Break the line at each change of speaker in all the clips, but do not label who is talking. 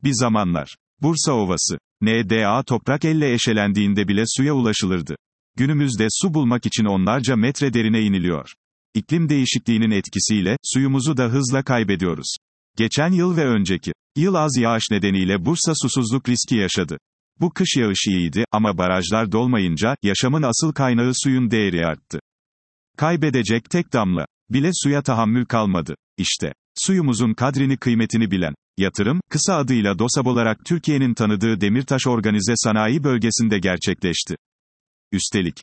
Bir zamanlar, Bursa Ovası, NDA toprak elle eşelendiğinde bile suya ulaşılırdı. Günümüzde su bulmak için onlarca metre derine iniliyor. İklim değişikliğinin etkisiyle, suyumuzu da hızla kaybediyoruz. Geçen yıl ve önceki yıl az yağış nedeniyle Bursa susuzluk riski yaşadı. Bu kış yağışı iyiydi ama barajlar dolmayınca, yaşamın asıl kaynağı suyun değeri arttı. Kaybedecek tek damla bile suya tahammül kalmadı. İşte, suyumuzun kadrini kıymetini bilen, yatırım, kısa adıyla DOSAB olarak Türkiye'nin tanıdığı Demirtaş Organize Sanayi Bölgesi'nde gerçekleşti. Üstelik,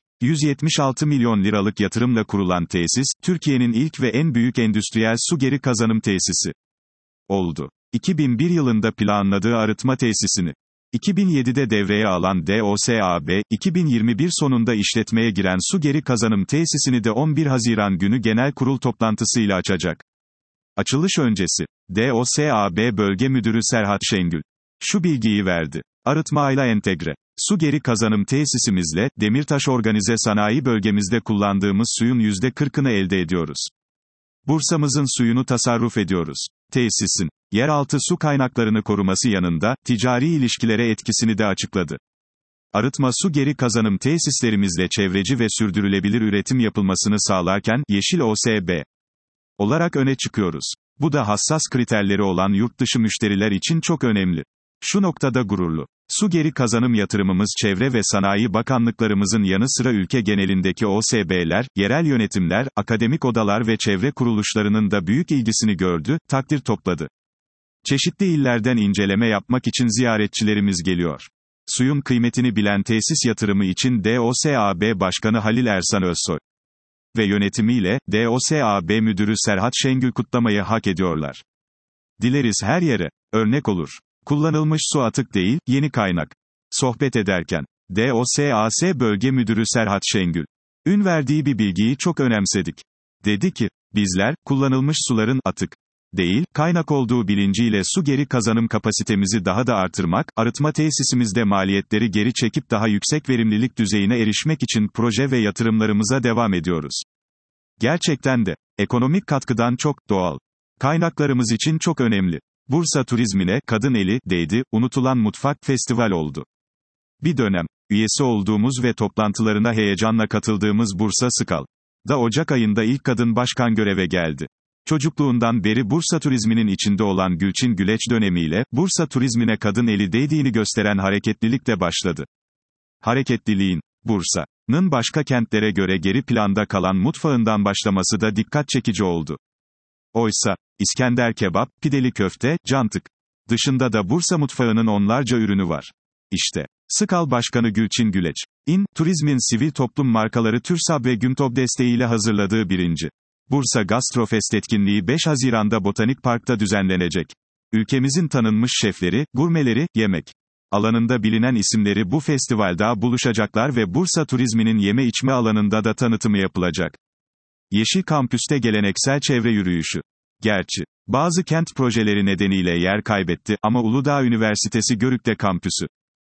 176 milyon liralık yatırımla kurulan tesis, Türkiye'nin ilk ve en büyük endüstriyel su geri kazanım tesisi oldu. 2001 yılında planladığı arıtma tesisini, 2007'de devreye alan DOSAB, 2021 sonunda işletmeye giren su geri kazanım tesisini de 11 Haziran günü genel kurul toplantısıyla açacak. Açılış öncesi, DOSAB Bölge Müdürü Serhat Şengül şu bilgiyi verdi. Arıtmayla entegre su geri kazanım tesisimizle, Demirtaş Organize Sanayi Bölgemizde kullandığımız suyun %40'ını elde ediyoruz. Bursa'mızın suyunu tasarruf ediyoruz. Tesisin, yeraltı su kaynaklarını koruması yanında, ticari ilişkilere etkisini de açıkladı. Arıtma su geri kazanım tesislerimizle çevreci ve sürdürülebilir üretim yapılmasını sağlarken, Yeşil OSB olarak öne çıkıyoruz. Bu da hassas kriterleri olan yurtdışı müşteriler için çok önemli. Şu noktada gururlu. Su geri kazanım yatırımımız Çevre ve Sanayi Bakanlıklarımızın yanı sıra ülke genelindeki OSB'ler, yerel yönetimler, akademik odalar ve çevre kuruluşlarının da büyük ilgisini gördü, takdir topladı. Çeşitli illerden inceleme yapmak için ziyaretçilerimiz geliyor. Suyun kıymetini bilen tesis yatırımı için DOSAB Başkanı Halil Ersan Özsoy ve yönetimiyle, DOSAB Müdürü Serhat Şengül kutlamayı hak ediyorlar. Dileriz her yere örnek olur. Kullanılmış su atık değil, yeni kaynak. Sohbet ederken, DOSAS Bölge Müdürü Serhat Şengül ün verdiği bir bilgiyi çok önemsedik. Dedi ki, bizler, kullanılmış suların atık değil, kaynak olduğu bilinciyle su geri kazanım kapasitemizi daha da artırmak, arıtma tesisimizde maliyetleri geri çekip daha yüksek verimlilik düzeyine erişmek için proje ve yatırımlarımıza devam ediyoruz. Gerçekten de, ekonomik katkıdan çok, doğal kaynaklarımız için çok önemli. Bursa turizmine, kadın eli, değdi, unutulan mutfak festival oldu. Bir dönem, üyesi olduğumuz ve toplantılarına heyecanla katıldığımız Bursa SKAL'da Ocak ayında ilk kadın başkan göreve geldi. Çocukluğundan beri Bursa turizminin içinde olan Gülçin Güleç dönemiyle, Bursa turizmine kadın eli değdiğini gösteren hareketlilik de başladı. Hareketliliğin, Bursa'nın başka kentlere göre geri planda kalan mutfağından başlaması da dikkat çekici oldu. Oysa, İskender kebap, pideli köfte, cantık dışında da Bursa mutfağının onlarca ürünü var. İşte, SKAL Başkanı Gülçin Güleç'in, turizmin sivil toplum markaları TÜRSAB ve GÜMTOB desteğiyle hazırladığı 1. Bursa Gastrofest etkinliği 5 Haziran'da Botanik Park'ta düzenlenecek. Ülkemizin tanınmış şefleri, gurmeleri, yemek alanında bilinen isimleri bu festivalde buluşacaklar ve Bursa turizminin yeme içme alanında da tanıtımı yapılacak. Yeşil Kampüs'te geleneksel çevre yürüyüşü. Gerçi, bazı kent projeleri nedeniyle yer kaybetti ama Uludağ Üniversitesi Görük'te kampüsü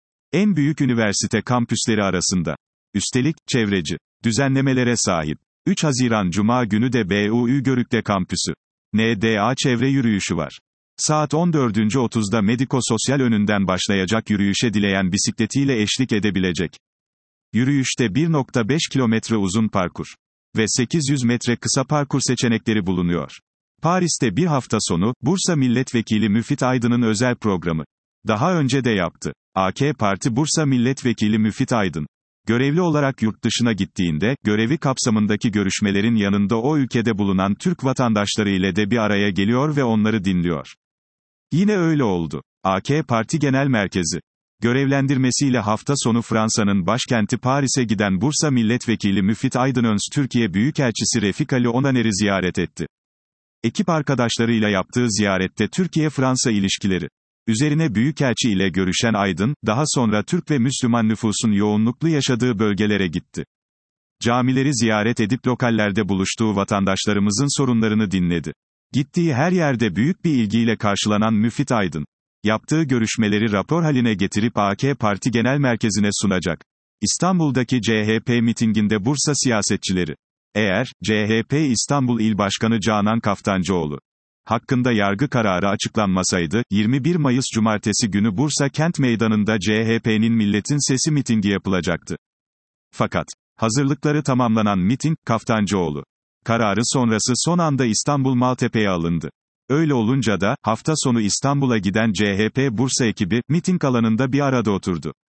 en büyük üniversite kampüsleri arasında. Üstelik, çevreci düzenlemelere sahip. 3 Haziran Cuma günü de BUÜ Görük'te kampüsü NDA çevre yürüyüşü var. Saat 14.30'da Mediko-Sosyal önünden başlayacak yürüyüşe dileyen bisikletiyle eşlik edebilecek. Yürüyüşte 1,5 kilometre uzun parkur ve 800 metre kısa parkur seçenekleri bulunuyor. Paris'te bir hafta sonu, Bursa Milletvekili Müfit Aydın'ın özel programı. Daha önce de yaptı. AK Parti Bursa Milletvekili Müfit Aydın, görevli olarak yurt dışına gittiğinde, görevi kapsamındaki görüşmelerin yanında o ülkede bulunan Türk vatandaşları ile de bir araya geliyor ve onları dinliyor. Yine öyle oldu. AK Parti Genel Merkezi görevlendirmesiyle hafta sonu Fransa'nın başkenti Paris'e giden Bursa Milletvekili Müfit Aydın Türkiye Büyükelçisi Refik Ali Onaner'i ziyaret etti. Ekip arkadaşlarıyla yaptığı ziyarette Türkiye-Fransa ilişkileri üzerine Büyükelçi ile görüşen Aydın, daha sonra Türk ve Müslüman nüfusun yoğunluklu yaşadığı bölgelere gitti. Camileri ziyaret edip lokallerde buluştuğu vatandaşlarımızın sorunlarını dinledi. Gittiği her yerde büyük bir ilgiyle karşılanan Müfit Aydın, yaptığı görüşmeleri rapor haline getirip AK Parti Genel Merkezi'ne sunacak. İstanbul'daki CHP mitinginde Bursa siyasetçileri, CHP İstanbul İl Başkanı Canan Kaftancıoğlu hakkında yargı kararı açıklanmasaydı, 21 Mayıs Cumartesi günü Bursa Kent Meydanı'nda CHP'nin Milletin Sesi mitingi yapılacaktı. Fakat, hazırlıkları tamamlanan miting, Kaftancıoğlu kararı sonrası son anda İstanbul Maltepe'ye alındı. Öyle olunca da, hafta sonu İstanbul'a giden CHP Bursa ekibi, miting alanında bir arada oturdu.